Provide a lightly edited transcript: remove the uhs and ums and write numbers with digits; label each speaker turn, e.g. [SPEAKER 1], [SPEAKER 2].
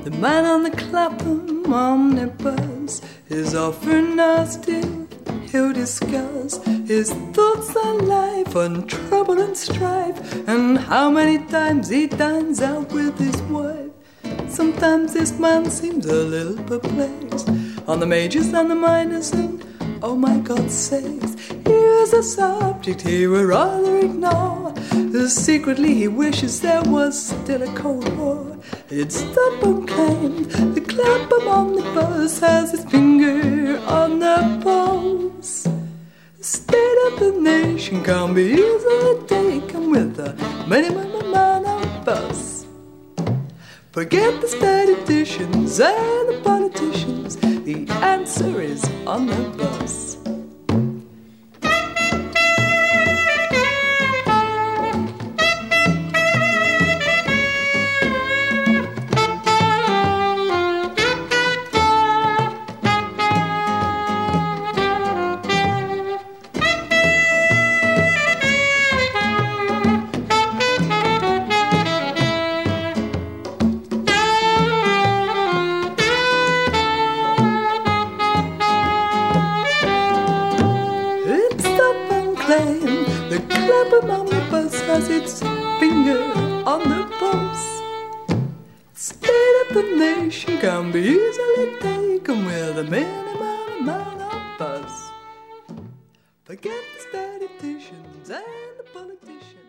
[SPEAKER 1] The man on the Clapham omnibus is offering us still. He'll discuss his thoughts on life, on trouble and strife, and how many times he dines out with his wife. Sometimes this man seems a little perplexed on the majors and the minors, and oh my God sakes, here's a subject he would rather ignore. Secretly he wishes there was still a Cold War. It's stubborn claim the Clapham omnibus has its finger on the pulse. The state of the nation can't be easily taken with a minimum amount of bus. Forget the statisticians and the politicians, the answer is on the bus. The Clapham omnibus has its finger on the pulse. State of the nation can be easily taken with a minimum amount of buzz. Forget the statisticians and the politicians.